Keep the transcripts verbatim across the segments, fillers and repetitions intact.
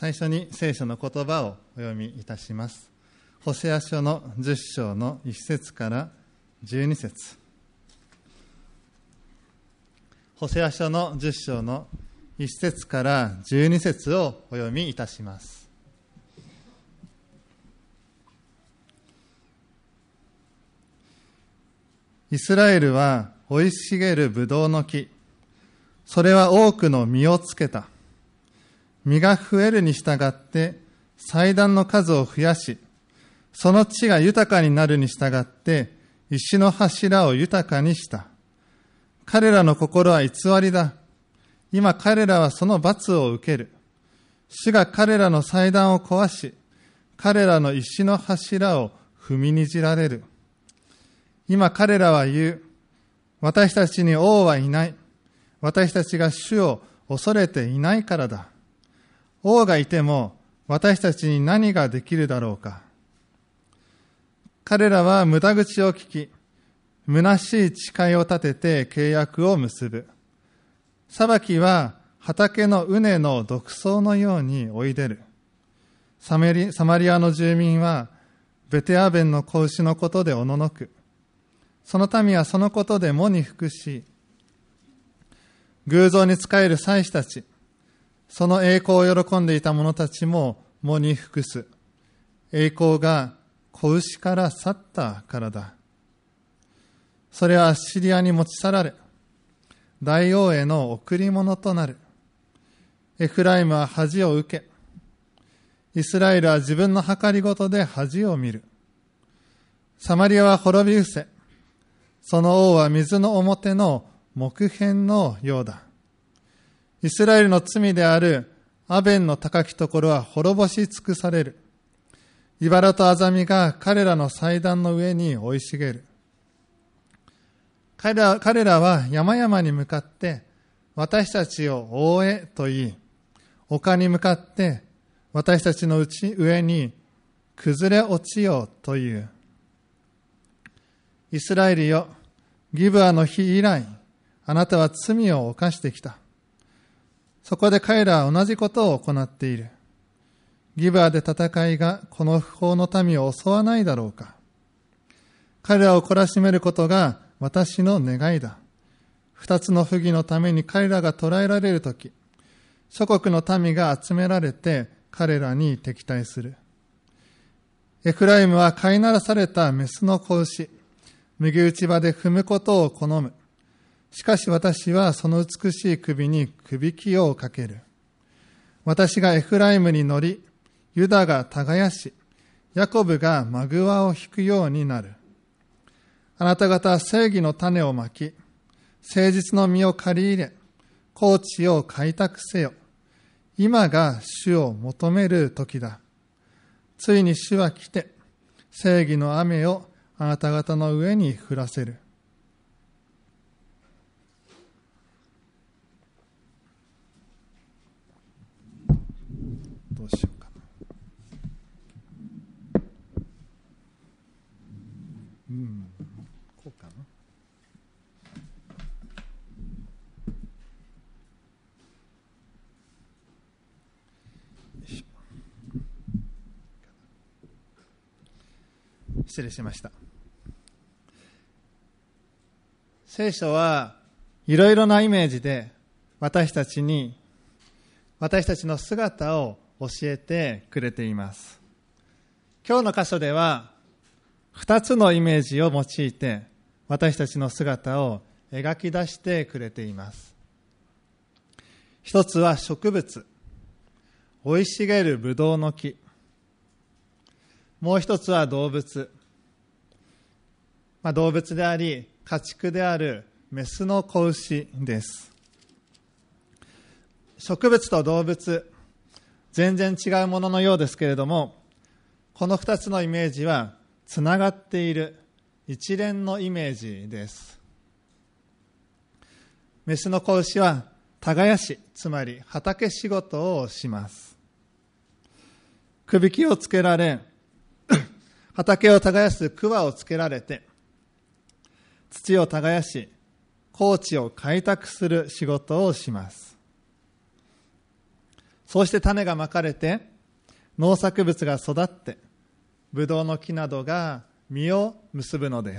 最初に聖書の言葉をお読みいたします。ホセア書のじゅっ章のいち節からじゅうに節。ホセア書のじゅっ章のいち節からじゅうに節をお読みいたします。イスラエルは生い茂るブドウの木、それは多くの実をつけた。実が増えるに従って祭壇の数を増やし、その地が豊かになるに従って石の柱を豊かにした。彼らの心は偽りだ。今彼らはその罰を受ける。主が彼らの祭壇を壊し、彼らの石の柱を踏みにじられる。今彼らは言う。私たちに王はいない。私たちが主を恐れていないからだ。王がいても私たちに何ができるだろうか。彼らは無駄口を聞き、虚しい誓いを立てて契約を結ぶ。裁きは畑の畝の独走のように追い出る。サマリ、サマリアの住民はベテアベンの子牛のことでおののく。その民はそのことで喪に服し、偶像に仕える祭司たち、その栄光を喜んでいた者たちも喪に服す。栄光が子牛から去ったからだ。それはアッシリアに持ち去られ、大王への贈り物となる。エフライムは恥を受け、イスラエルは自分の計りごとで恥を見る。サマリアは滅び失せ、その王は水の表の木片のようだ。イスラエルの罪であるアベンの高きところは滅ぼし尽くされる。茨とアザミが彼らの祭壇の上に生い茂る。彼ら、彼らは山々に向かって私たちを覆えと言い、丘に向かって私たちの上に崩れ落ちよという。イスラエルよ、ギブアの日以来、あなたは罪を犯してきた。そこで彼らは同じことを行っている。ギブアで戦いがこの不法の民を襲わないだろうか。彼らを懲らしめることが私の願いだ。二つの不義のために彼らが捕らえられるとき、諸国の民が集められて彼らに敵対する。エフライムは飼いならされたメスの子牛、麦打ち場で踏むことを好む。しかし私はその美しい首にくびきをかける。私がエフライムに乗り、ユダが耕し、ヤコブがマグワを引くようになる。あなた方は正義の種をまき、誠実の実を借り入れ、高地を開拓せよ。今が主を求める時だ。ついに主は来て、正義の雨をあなた方の上に降らせる。どうしようかな。うん、こうかな。失礼しました。聖書はいろいろなイメージで私たちに私たちの姿を教えてくれています。今日の箇所では二つのイメージを用いて私たちの姿を描き出してくれています。一つは植物、生い茂るブドウの木。もう一つは動物、まあ、動物であり家畜であるメスの子牛です。植物と動物、全然違うもののようですけれども、この二つのイメージはつながっている一連のイメージです。メスの子牛は耕し、つまり畑仕事をします。くびきをつけられ、畑を耕す桑をつけられて、土を耕し、高地を開拓する仕事をします。 そうして種がまかれて、農作物が育って、ブドウの木などが実を結ぶのです。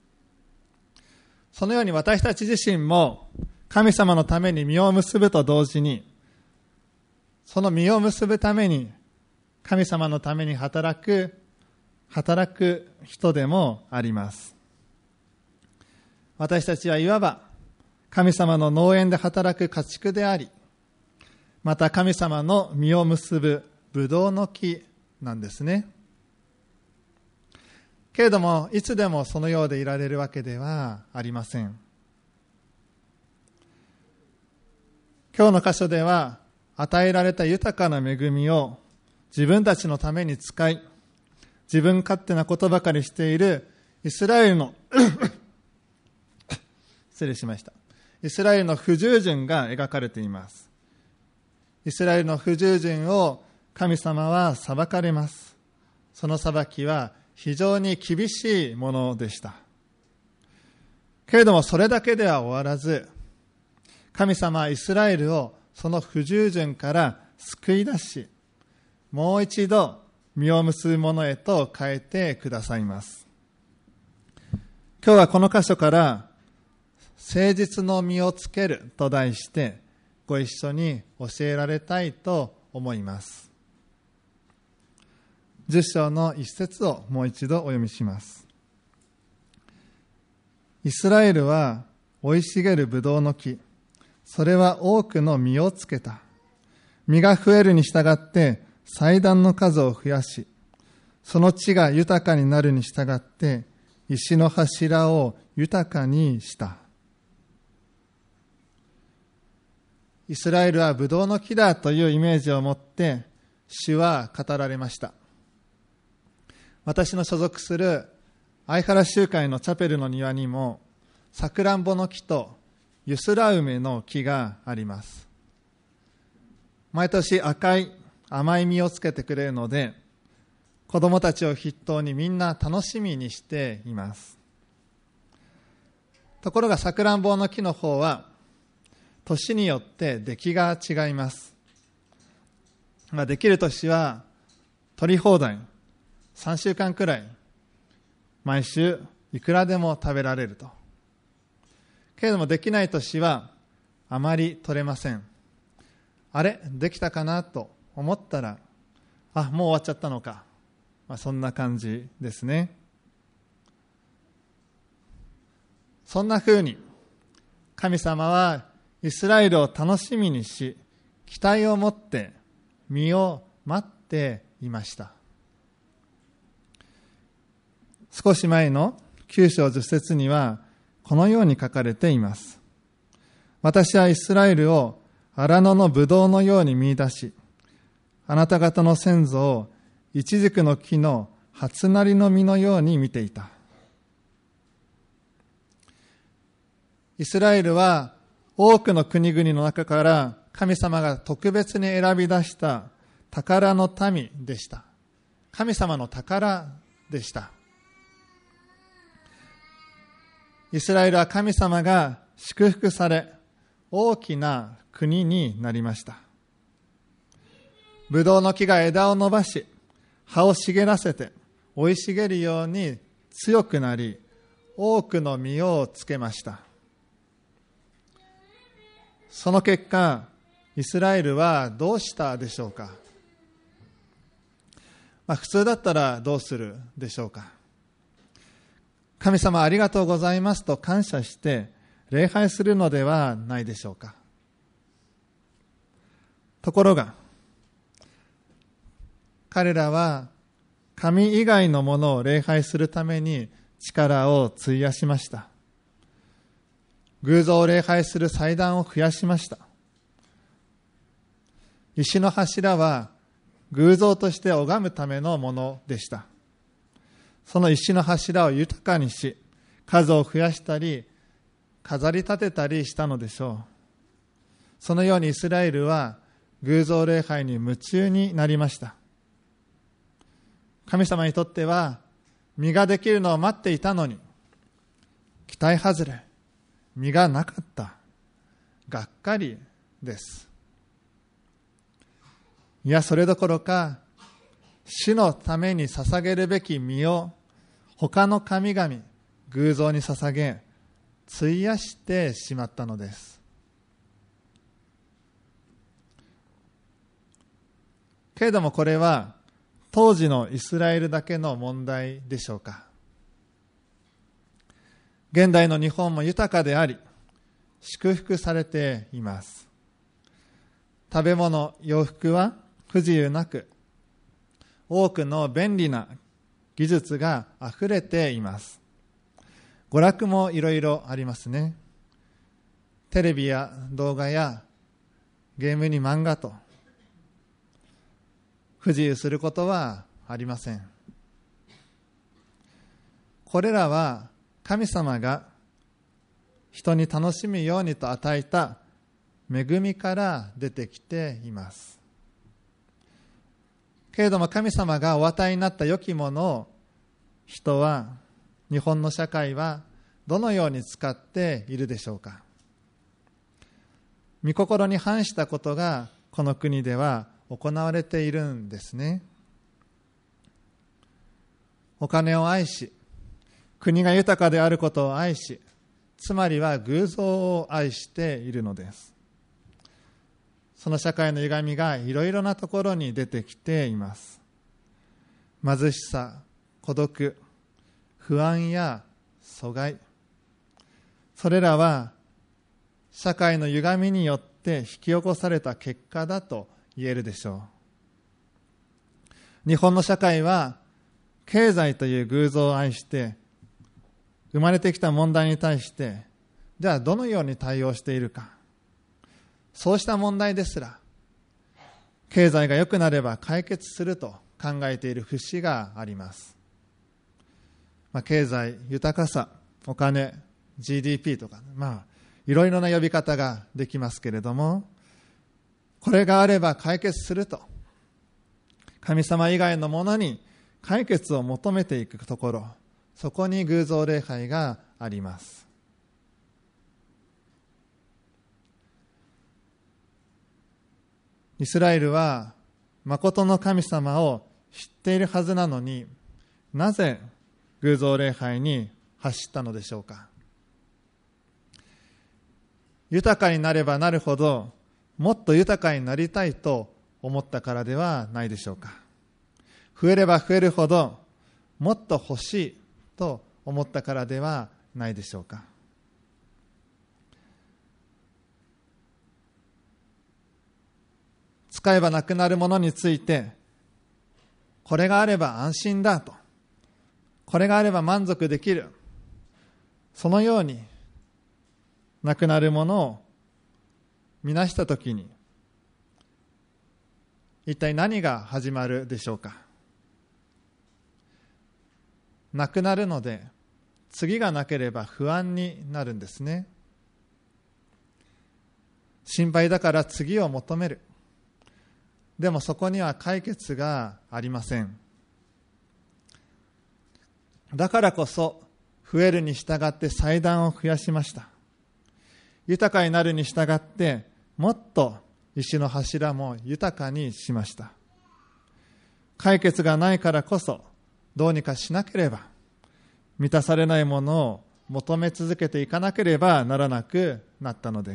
そのように私たち自身も神様のために実を結ぶと同時に、その実を結ぶために神様のために働く働く人でもあります。私たちはいわば神様の農園で働く家畜であり、また神様の実を結ぶブドウの木なんですね。けれどもいつでもそのようでいられるわけではありません。今日の箇所では与えられた豊かな恵みを自分たちのために使い、自分勝手なことばかりしているイスラエルの失礼しましたイスラエルの不従順が描かれています。イスラエルの不従順を神様は裁かれます。その裁きは非常に厳しいものでした。けれどもそれだけでは終わらず、神様はイスラエルをその不従順から救い出し、もう一度実を結ぶものへと変えてくださいます。今日はこの箇所から誠実の実をつけると題してご一緒に教えられたいと思います。十章の一節をもう一度お読みします。イスラエルは生い茂るブドウの木、それは多くの実をつけた。実が増えるに従って祭壇の数を増やし、その地が豊かになるに従って石の柱を豊かにした。イスラエルはブドウの木だというイメージを持って主は語られました。私の所属する相原集会のチャペルの庭にもさくらんぼの木とユスラウメの木があります。毎年赤い甘い実をつけてくれるので、子供たちを筆頭にみんな楽しみにしています。ところがさくらんぼの木の方は年によって出来が違います。できる年は取り放題さんしゅうかんくらい毎週いくらでも食べられると。けれどもできない年はあまり取れません。あれできたかなと思ったら、あ、もう終わっちゃったのか、まあ、そんな感じですね。そんな風に神様はイスラエルを楽しみにし、期待を持って実を待っていました。少し前のきゅう章じゅっ節にはこのように書かれています。私はイスラエルを荒野のブドウのように見出し、あなた方の先祖をイチジクの木の初なりの実のように見ていた。イスラエルは多くの国々の中から神様が特別に選び出した宝の民でした。神様の宝でした。イスラエルは神様が祝福され、大きな国になりました。ブドウの木が枝を伸ばし、葉を茂らせて、生い茂るように強くなり、多くの実をつけました。その結果、イスラエルはどうしたでしょうか。まあ、普通だったらどうするでしょうか。神様ありがとうございますと感謝して礼拝するのではないでしょうか。ところが、彼らは神以外のものを礼拝するために力を費やしました。偶像を礼拝する祭壇を増やしました。石の柱は偶像として拝むためのものでした。その石の柱を豊かにし、数を増やしたり飾り立てたりしたのでしょう。そのようにイスラエルは偶像礼拝に夢中になりました。神様にとっては実ができるのを待っていたのに、期待外れ、実がなかった。がっかりです。 いや、それどころか、主のために捧げるべき身を他の神々、偶像に捧げ、費やしてしまったのです。けれどもこれは当時のイスラエルだけの問題でしょうか。現代の日本も豊かであり、祝福されています。食べ物、洋服は不自由なく、多くの便利な技術があふれています。娯楽もいろいろありますね。テレビや動画やゲームに漫画と、不自由することはありません。これらは神様が人に楽しむようにと与えた恵みから出てきています。けれども神様がお与えになった良きものを人は、日本の社会はどのように使っているでしょうか。御心に反したことがこの国では行われているんですね。お金を愛し、国が豊かであることを愛し、つまりは偶像を愛しているのです。その社会の歪みがいろいろなところに出てきています。貧しさ、孤独、不安や阻害、それらは社会の歪みによって引き起こされた結果だと言えるでしょう。日本の社会は経済という偶像を愛して生まれてきた問題に対してじゃあどのように対応しているか、そうした問題ですら経済が良くなれば解決すると考えている節があります。まあ、経済、豊かさ、お金、ジーディーピー とか、まあいろいろな呼び方ができますけれども、これがあれば解決すると神様以外のものに解決を求めていくところ、そこに偶像礼拝があります。イスラエルは誠の神様を知っているはずなのに、なぜ偶像礼拝に走ったのでしょうか。豊かになればなるほどもっと豊かになりたいと思ったからではないでしょうか。増えれば増えるほどもっと欲しいと思ったからではないでしょうか。使えばなくなるものについて、これがあれば安心だと、これがあれば満足できる、そのようになくなるものを見なしたときに、一体何が始まるでしょうか。なくなるので、次がなければ不安になるんですね。心配だから次を求める。でもそこには解決がありません。だからこそ増えるに従って祭壇を増やしました。豊かになるに従ってもっと石の柱も豊かにしました。解決がないからこそどうにかしなければ、満たされないものを求め続けていかなければならなくなったのです。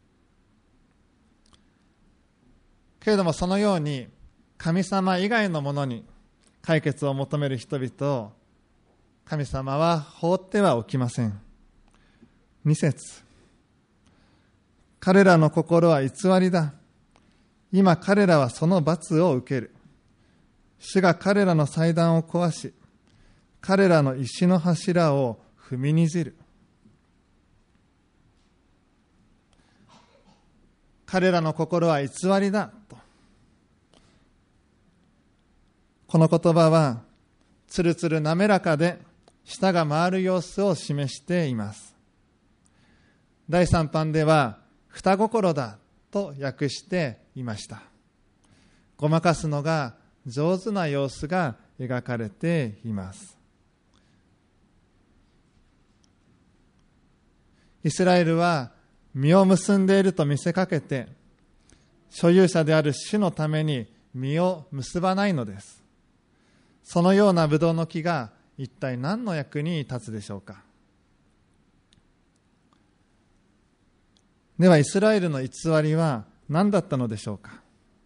けれどもそのように神様以外のものに解決を求める人々を神様は放ってはおきません。に節、彼らの心は偽りだ。今彼らはその罰を受ける。主が彼らの祭壇を壊し、彼らの石の柱を踏みにじる。彼らの心は偽りだと。この言葉はつるつる滑らかで舌が回る様子を示しています。だいさん版では双心だと訳していました。ごまかすのが上手な様子が描かれています。イスラエルは実を結んでいると見せかけて、 所有者である主のために実を結ばないのです。そのようなブドウの木が一体何の役に立つでしょうか。ではイスラエルの偽りは何だったのでしょうか。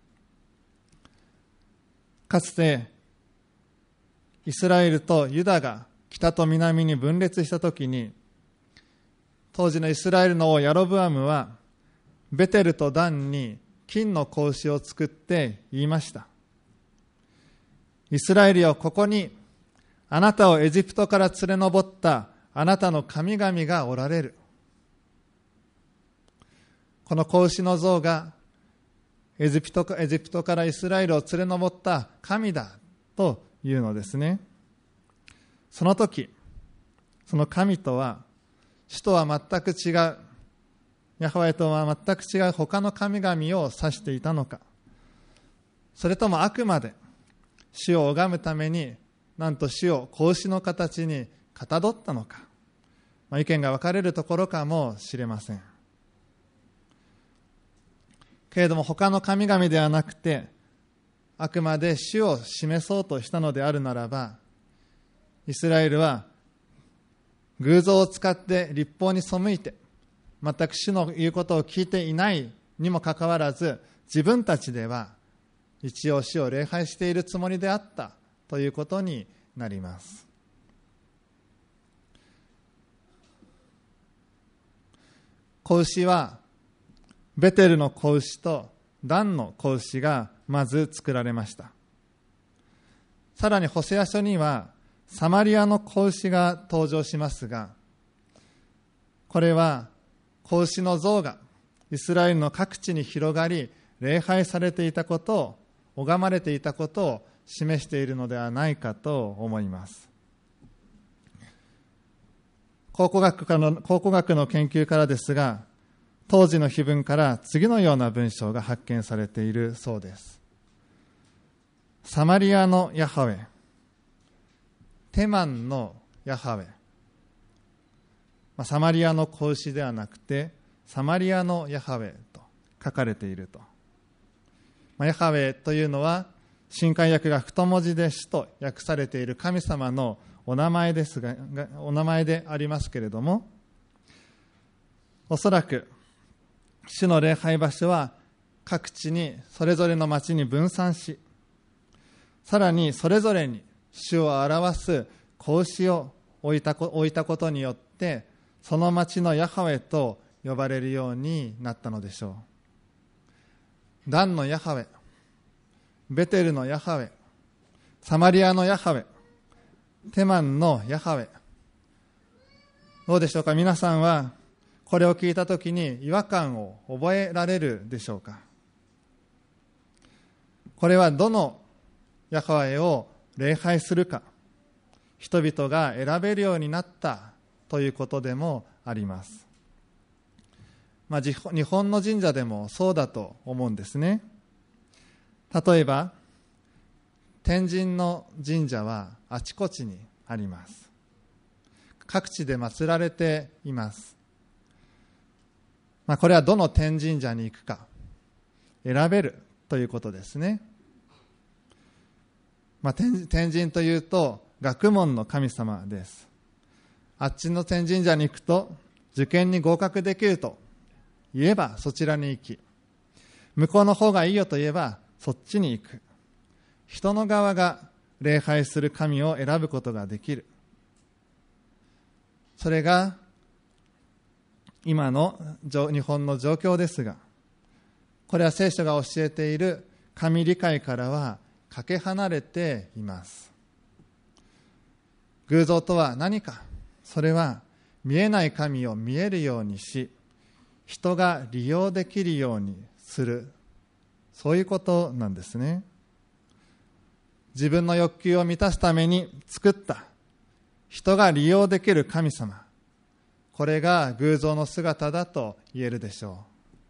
かつてイスラエルとユダが北と南に分裂したときに、当時のイスラエルの王ヤロブアムはベテルとダンに金の格子を作って言いました。イスラエルよ、ここにあなたをエジプトから連れ上ったあなたの神々がおられる。この格子の像がエジプト、エジプトからイスラエルを連れ上った神だというのですね。その時、その神とは主とは全く違う、ヤハウェとは全く違う他の神々を指していたのか、それともあくまで主を拝むためになんと主を格子の形にかたどったのか、まあ、意見が分かれるところかもしれませんけれども、他の神々ではなくてあくまで主を示そうとしたのであるならば、イスラエルは偶像を使って律法に背いて全く主の言うことを聞いていないにもかかわらず、自分たちでは一応主を礼拝しているつもりであったということになります。子牛はベテルの子牛とダンの子牛がまず作られました。さらにホセア書にはサマリアの子牛が登場しますが、これは子牛の像がイスラエルの各地に広がり礼拝されていたことを、拝まれていたことを示しているのではないかと思います。考古学からの、考古学の研究からですが、当時の碑文から次のような文章が発見されているそうです。サマリアのヤハウェ、テマンのヤハウェ、まあ、サマリアの子牛ではなくてサマリアのヤハウェと書かれていると。まあ、ヤハウェというのは新海訳が太文字で主と訳されている神様のお名前ですが、お名前でありますけれども、おそらく主の礼拝場所は各地にそれぞれの町に分散し、さらにそれぞれに主を表す子牛を置いた、置いたことによってその町のヤハウェと呼ばれるようになったのでしょう。ダンのヤハウェ、ベテルのヤハウェ、サマリアのヤハウェ、テマンのヤハウェ、どうでしょうか。皆さんはこれを聞いたときに違和感を覚えられるでしょうか。これはどのヤハウェを礼拝するか、人々が選べるようになったということでもあります。まあ、日本の神社でもそうだと思うんですね。例えば天神の神社はあちこちにあります。各地で祀られています。まあ、これはどの天神社に行くか選べるということですね。まあ、天, 天神というと学問の神様です。あっちの天神社に行くと受験に合格できると言えばそちらに行き、向こうの方がいいよと言えばそっちに行く。人の側が礼拝する神を選ぶことができる。それが今の日本の状況ですが、これは聖書が教えている神理解からはかけ離れています。偶像とは何か。それは見えない神を見えるようにし、人が利用できるようにする、そういうことなんですね。自分の欲求を満たすために作った人が利用できる神様、これが偶像の姿だと言えるでしょ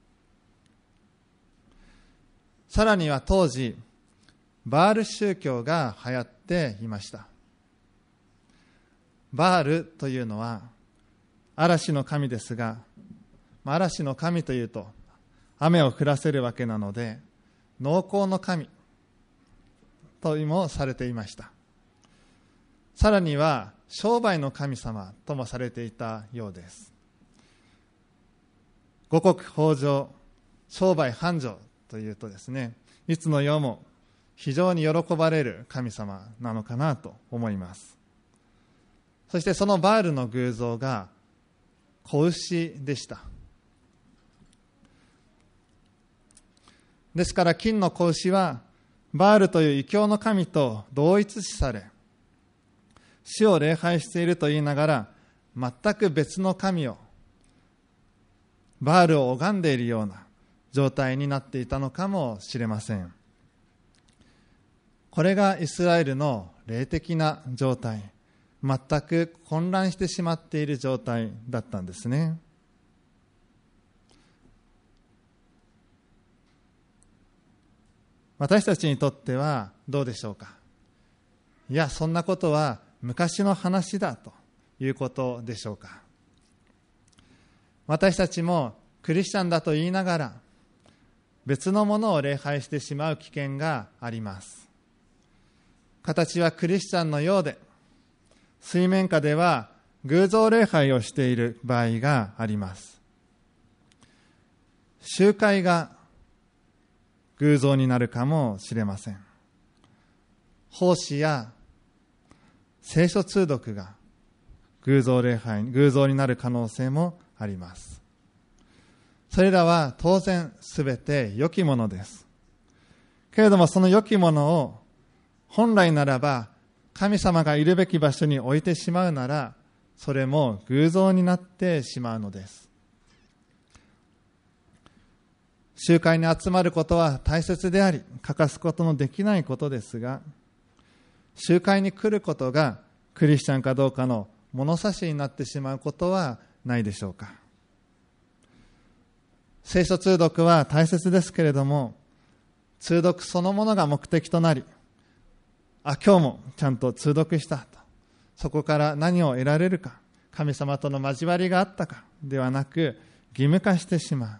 う。さらには当時バール宗教が流行っていました。バールというのは嵐の神ですが、嵐の神というと雨を降らせるわけなので、農耕の神ともされていました。さらには商売の神様ともされていたようです。五穀豊穣、商売繁盛というとですね、いつの世も非常に喜ばれる神様なのかなと思います。そしてそのバールの偶像が子牛でした。ですから金の子牛はバールという異教の神と同一視され、死を礼拝していると言いながら全く別の神を、バールを拝んでいるような状態になっていたのかもしれません。これがイスラエルの霊的な状態、全く混乱してしまっている状態だったんですね。私たちにとってはどうでしょうか。いや、そんなことは昔の話だということでしょうか。私たちもクリスチャンだと言いながら別のものを礼拝してしまう危険があります。形はクリスチャンのようで、水面下では偶像礼拝をしている場合があります。集会が偶像になるかもしれません。奉仕や聖書通読が偶像礼拝、偶像になる可能性もあります。それらは当然すべて良きものです。けれどもその良きものを本来ならば神様がいるべき場所に置いてしまうなら、それも偶像になってしまうのです。集会に集まることは大切であり、欠かすことのできないことですが、集会に来ることがクリスチャンかどうかの物差しになってしまうことはないでしょうか。聖書通読は大切ですけれども、通読そのものが目的となり、あ、今日もちゃんと通読したと、そこから何を得られるか、神様との交わりがあったかではなく、義務化してしまう。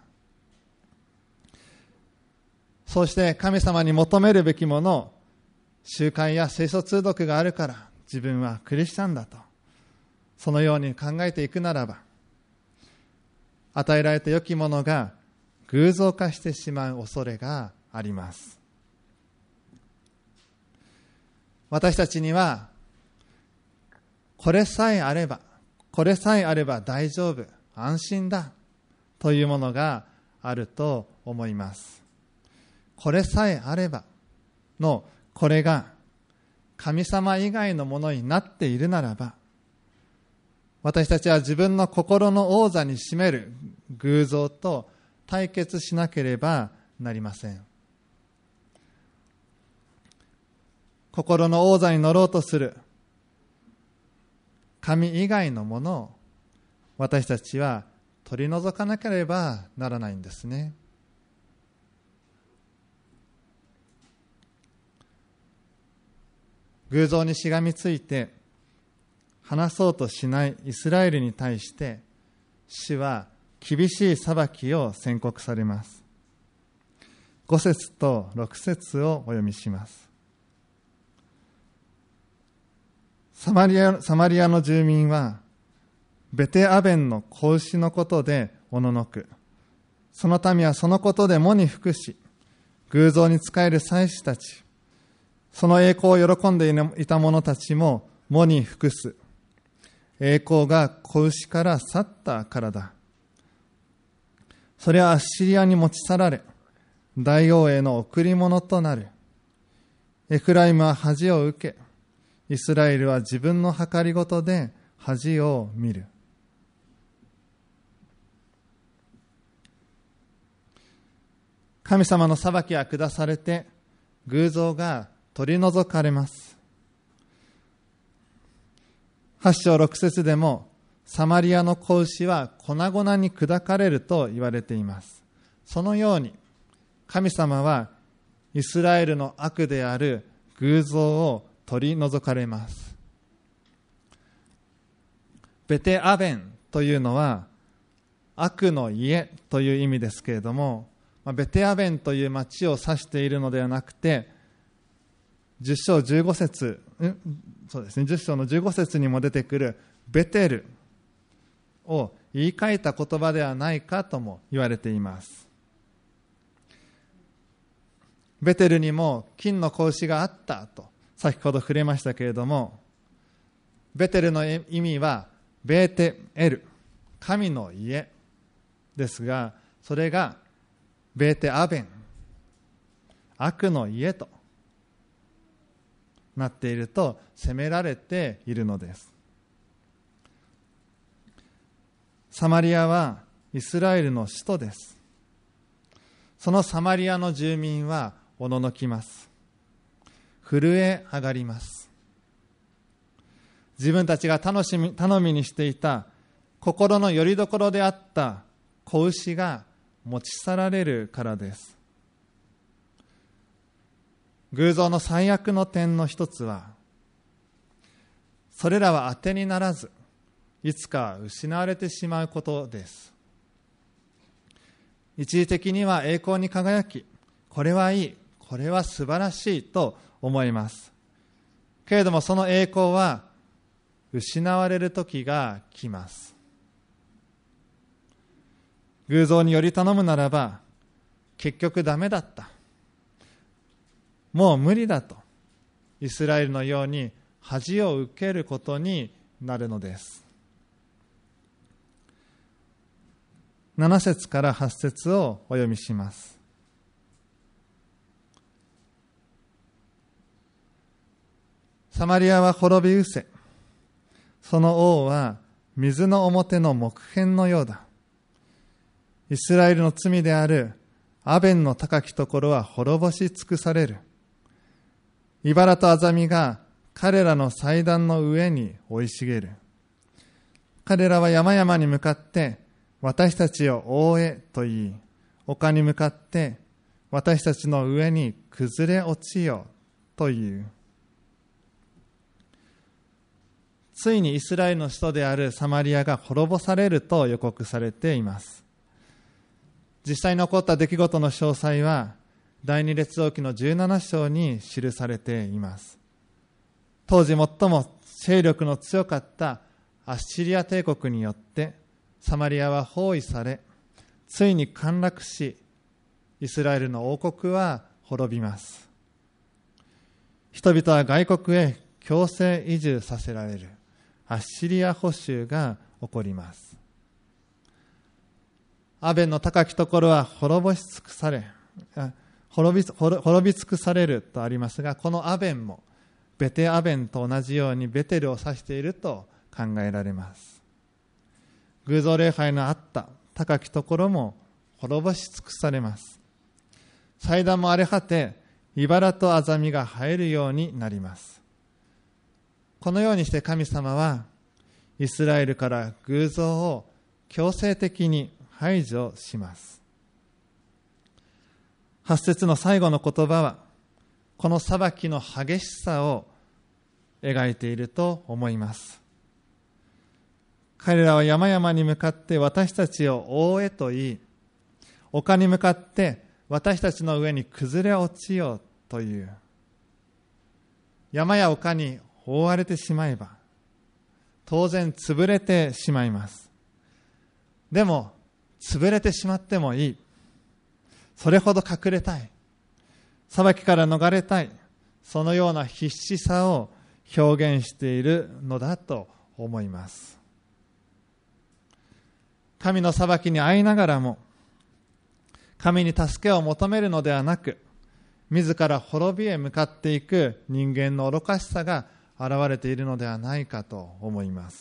そうして神様に求めるべきもの、集会や聖書通読があるから自分はクリスチャンだと、そのように考えていくならば、与えられた良きものが偶像化してしまう恐れがあります。私たちにはこれさえあれば、これさえあれば大丈夫、安心だというものがあると思います。これさえあればのこれが神様以外のものになっているならば、私たちは自分の心の王座に占める偶像と対決しなければなりません。心の王座に乗ろうとする神以外のものを私たちは取り除かなければならないんですね。偶像にしがみついて離そうとしないイスラエルに対して主は厳しい裁きを宣告されます。ご節とろく節をお読みします。サマリア、サマリアの住民はベテアベンの子牛のことでおののく。その民はそのことで喪に服し、偶像に仕える祭司たち、その栄光を喜んでいた者たちも喪に服す。栄光が子牛から去ったからだ。それはアッシリアに持ち去られ、大王への贈り物となる。エフライムは恥を受け、イスラエルは自分の計りごとで恥を見る。神様の裁きが下されて、偶像が取り除かれます。はち章ろく節でも、サマリアの子牛は粉々に砕かれると言われています。そのように、神様はイスラエルの悪である偶像を取り除かれます。ベテアベンというのは悪の家という意味ですけれども、 ベテアベンという町を指しているのではなくて、じゅっ章じゅうご節、そうですね、じゅっ章のじゅうご節にも出てくるベテルを言い換えた言葉ではないかとも言われています。ベテルにも金の子牛があったと先ほど触れましたけれども、ベテルの意味はベーテエル、神の家ですが、それがベーテアベン、悪の家となっていると責められているのです。サマリアはイスラエルの首都です。そのサマリアの住民はおののきます。震え上がります。自分たちが楽しみ頼みにしていた心の拠り所であった子牛が持ち去られるからです。偶像の最悪の点の一つは、それらは当てにならず、いつか失われてしまうことです。一時的には栄光に輝き、これはいい、これは素晴らしいと思います。けれどもその栄光は失われる時が来ます。偶像により頼むならば、結局ダメだった、もう無理だと、イスラエルのように恥を受けることになるのです。なな節からはち節をお読みします。サマリアは滅び失せ、その王は水の表の木片のようだ。イスラエルの罪であるアベンの高きところは滅ぼし尽くされる。茨とアザミが彼らの祭壇の上に生い茂る。彼らは山々に向かって私たちを覆えと言い、丘に向かって私たちの上に崩れ落ちよという。ついにイスラエルの首都であるサマリアが滅ぼされると予告されています。実際に起こった出来事の詳細は第二列王記のじゅうなな章に記されています。当時最も勢力の強かったアッシリア帝国によってサマリアは包囲され、ついに陥落し、イスラエルの王国は滅びます。人々は外国へ強制移住させられるアッシリア捕囚が起こります。アベンの高きところは滅ぼし尽くされ、滅び、滅び尽くされるとありますが、このアベンもベテアベンと同じようにベテルを指していると考えられます。偶像礼拝のあった高きところも滅ぼし尽くされます。祭壇も荒れ果て、茨とアザミが生えるようになります。このようにして神様はイスラエルから偶像を強制的に排除します。はち節の最後の言葉はこの裁きの激しさを描いていると思います。彼らは山々に向かって私たちを覆えと言い、丘に向かって私たちの上に崩れ落ちようという。山や丘に覆われてしまえば当然潰れてしまいます。でも潰れてしまってもいい、それほど隠れたい、裁きから逃れたい、そのような必死さを表現しているのだと思います。神の裁きに遭いながらも神に助けを求めるのではなく、自ら滅びへ向かっていく人間の愚かしさが現れているのではないかと思います。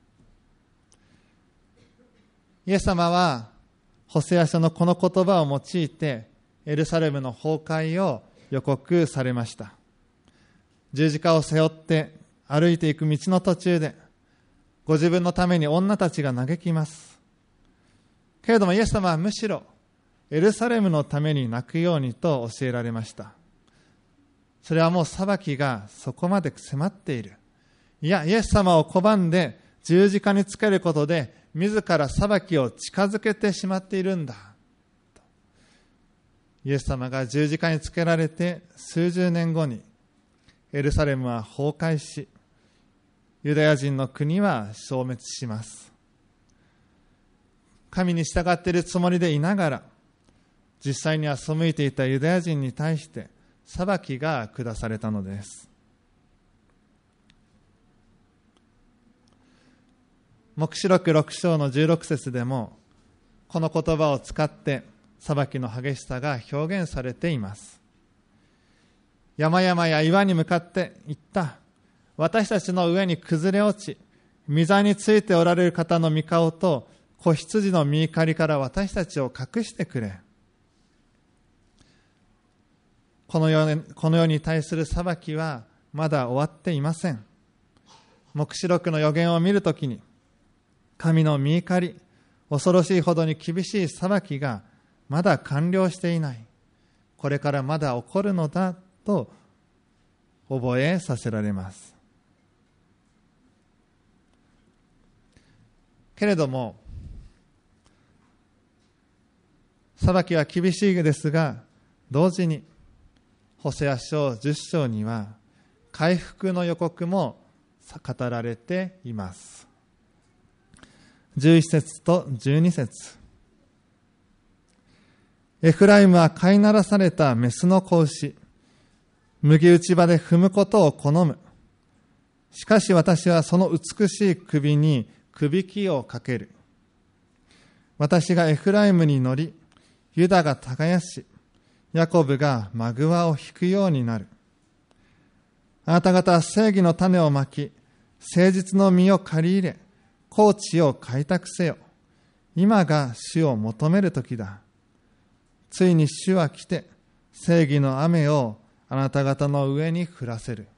イエス様はホセア書のこの言葉を用いてエルサレムの崩壊を予告されました。十字架を背負って歩いていく道の途中でご自分のために女たちが嘆きます。けれどもイエス様はむしろエルサレムのために泣くようにと教えられました。それはもう裁きがそこまで迫っている。いや、イエス様を拒んで十字架につけることで自ら裁きを近づけてしまっているんだ。 イエス様が十字架につけられて数十年後にエルサレムは崩壊し、ユダヤ人の国は消滅します。神に従っているつもりでいながら、実際には背いていたユダヤ人に対して裁きが下されたのです。黙示録ろく章のじゅうろく節でも、この言葉を使って裁きの激しさが表現されています。山々や岩に向かって言った。私たちの上に崩れ落ち、御座についておられる方の御顔と子羊の御怒りから私たちを隠してくれ。この世に、この世に対する裁きはまだ終わっていません。黙示録の予言を見るときに、神の御怒り、恐ろしいほどに厳しい裁きがまだ完了していない。これからまだ起こるのだと覚えさせられます。けれども、裁きは厳しいですが、同時にホセア書じゅっ章には回復の予告も語られています。じゅういち節とじゅうに節。エフライムは飼いならされたメスの子牛、麦打ち場で踏むことを好む。しかし私はその美しい首にくびきをかける。私がエフライムに乗り、ユダが耕し、ヤコブがマグワを引くようになる。あなた方は正義の種をまき、誠実の実を借り入れ、高地を開拓せよ。今が主を求める時だ。ついに主は来て、正義の雨をあなた方の上に降らせる。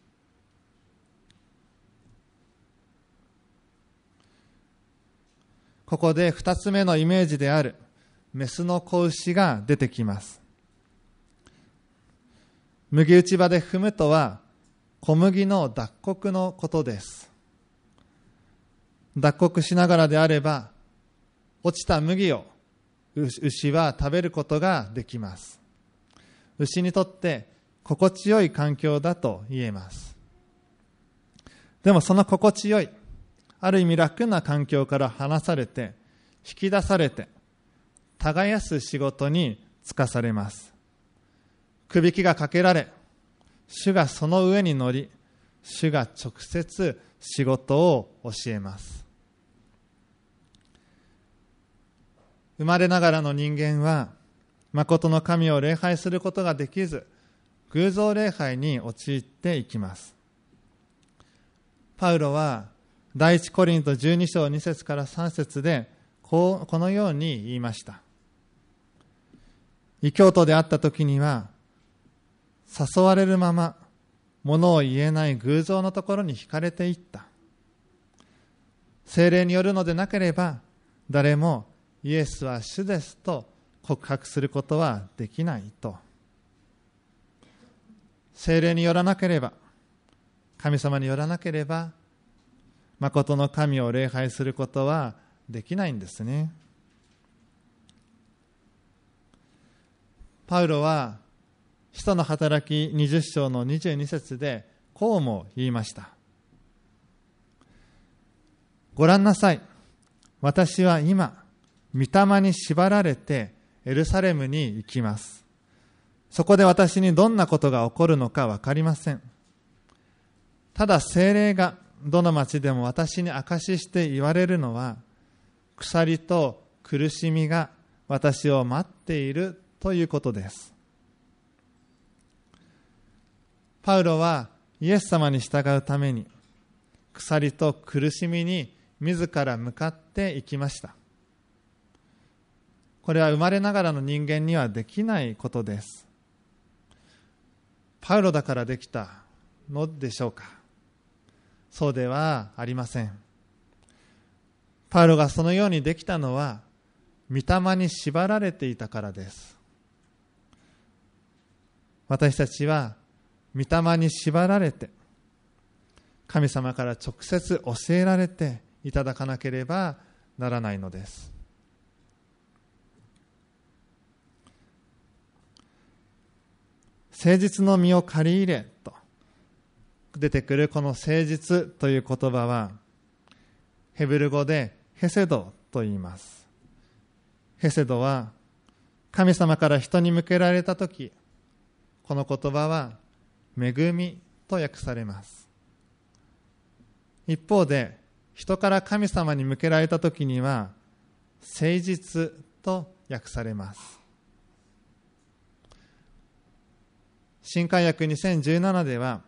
ここで二つ目のイメージであるメスの子牛が出てきます。麦打ち場で踏むとは小麦の脱穀のことです。脱穀しながらであれば、落ちた麦を牛は食べることができます。牛にとって心地よい環境だと言えます。でもその心地よい、ある意味楽な環境から離されて、引き出されて、耕す仕事に就かされます。くびきがかけられ、主がその上に乗り、主が直接仕事を教えます。生まれながらの人間は、誠の神を礼拝することができず、偶像礼拝に陥っていきます。パウロは、第一コリントじゅうに章に節からさん節で、こう、このように言いました。異教徒であった時には、誘われるまま、物を言えない偶像のところに惹かれていった。聖霊によるのでなければ、誰もイエスは主ですと告白することはできないと。聖霊によらなければ、神様によらなければ、誠の神を礼拝することはできないんですね。パウロは、使徒の働きにじゅう章のにじゅうに節でこうも言いました。ご覧なさい。私は今、御霊に縛られてエルサレムに行きます。そこで私にどんなことが起こるのかわかりません。ただ聖霊がどの町でも私に証しして言われるのは、鎖と苦しみが私を待っているということです。パウロはイエス様に従うために鎖と苦しみに自ら向かっていきました。これは生まれながらの人間にはできないことです。パウロだからできたのでしょうか。そうではありません。パウロがそのようにできたのは御霊に縛られていたからです。私たちは御霊に縛られて、神様から直接教えられていただかなければならないのです。 誠実の実を借り入れと出てくるこの誠実という言葉は、ヘブル語でヘセドと言います。ヘセドは神様から人に向けられたとき、この言葉は恵みと訳されます。一方で、人から神様に向けられたときには誠実と訳されます。新海訳にせんじゅうななでは、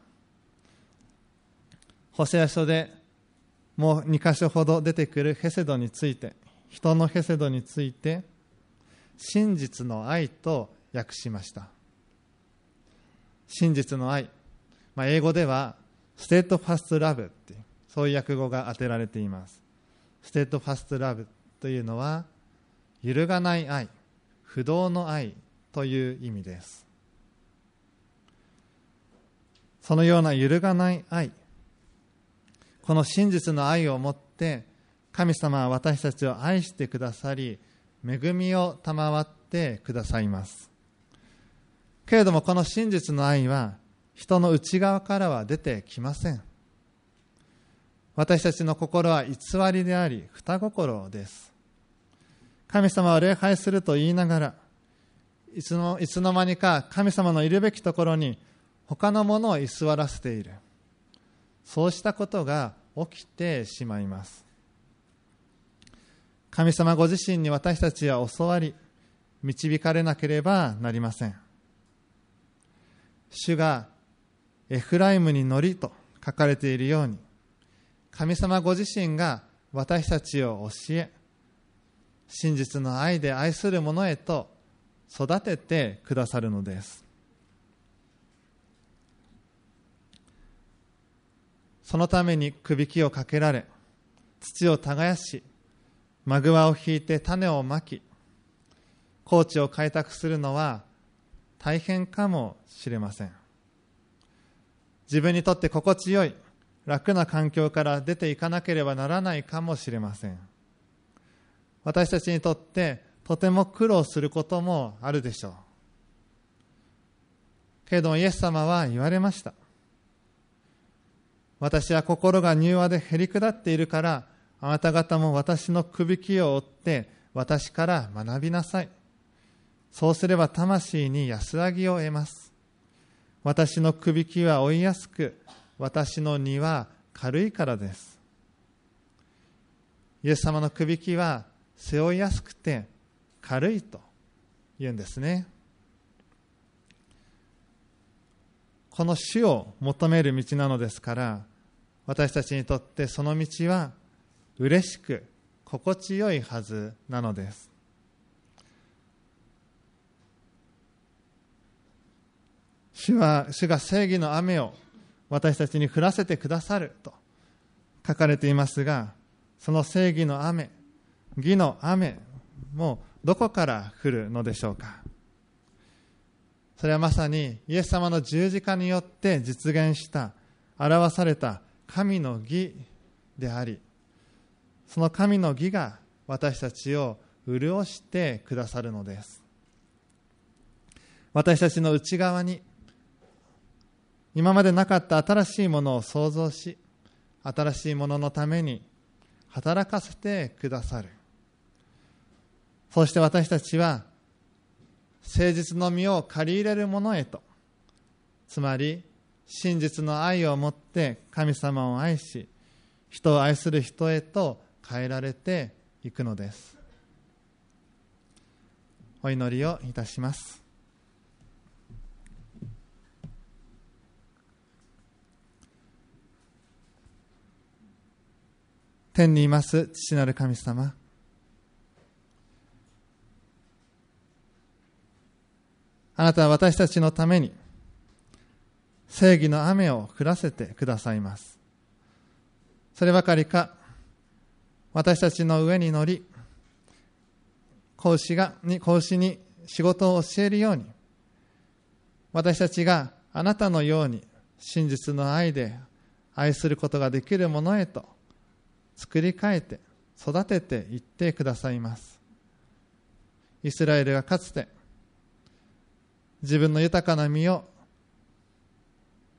ホセア書でもうに箇所ほど出てくるヘセドについて、人のヘセドについて真実の愛と訳しました。真実の愛、まあ、英語ではステートファストラブっていう、そういう訳語が当てられています。ステートファストラブというのは揺るがない愛、不動の愛という意味です。そのような揺るがない愛、この真実の愛をもって神様は私たちを愛してくださり、恵みを賜ってくださいます。けれどもこの真実の愛は人の内側からは出てきません。私たちの心は偽りであり二心です。神様を礼拝すると言いながら、いつの、いつの間にか神様のいるべきところに他のものを居座らせている。そうしたことが起きてしまいます。神様ご自身に私たちは教わり、導かれなければなりません。主がエフライムに乗りと書かれているように、神様ご自身が私たちを教え、真実の愛で愛する者へと育ててくださるのです。そのためにくびきをかけられ、土を耕し、マグワを引いて種をまき、高地を開拓するのは大変かもしれません。自分にとって心地よい楽な環境から出ていかなければならないかもしれません。私たちにとってとても苦労することもあるでしょう。けれどもイエス様は言われました。私は心が柔和でへり下っているから、あなた方も私のくびきを追って私から学びなさい。そうすれば魂に安らぎを得ます。私のくびきは追いやすく、私の荷は軽いからです。イエス様のくびきは背負いやすくて軽いと言うんですね。この主を求める道なのですから、私たちにとってその道は嬉しく心地よいはずなのです。主は、主が正義の雨を私たちに降らせてくださると書かれていますが、その正義の雨、義の雨もどこから降るのでしょうか。それはまさにイエス様の十字架によって実現した表された神の義であり、その神の義が私たちを潤してくださるのです。私たちの内側に今までなかった新しいものを創造し、新しいもののために働かせてくださる。そして私たちは誠実の実を借り入れるものへと、つまり真実の愛をもって神様を愛し、人を愛する人へと変えられていくのです。お祈りをいたします。天にいます父なる神様、あなたは私たちのために正義の雨を降らせてくださいます。そればかりか、私たちの上に乗り、子牛がに子牛に仕事を教えるように、私たちがあなたのように真実の愛で愛することができるものへと作り変えて育てていってくださいます。イスラエルがかつて自分の豊かな実を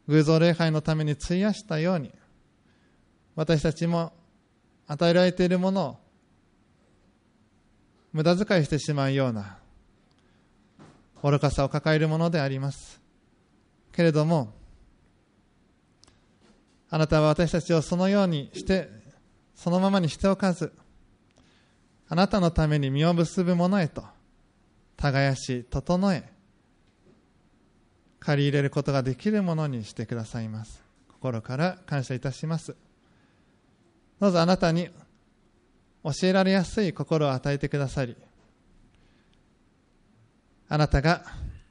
偶像礼拝のために費やしたように、私たちも与えられているものを無駄遣いしてしまうような愚かさを抱えるものであります。けれども、あなたは私たちをそのようにして、そのままにしておかず、あなたのために実を結ぶものへと耕し整え、借り入れることができるものにしてくださいます。心から感謝いたします。どうぞあなたに教えられやすい心を与えてくださり、あなたが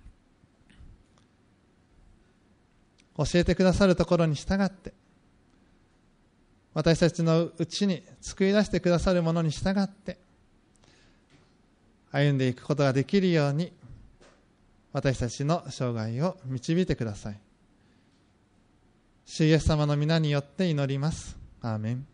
教えてくださるところに従って、私たちのうちに救い出してくださるものに従って歩んでいくことができるように、私たちの生涯を導いてください。主イエス様の皆によって祈ります。アーメン。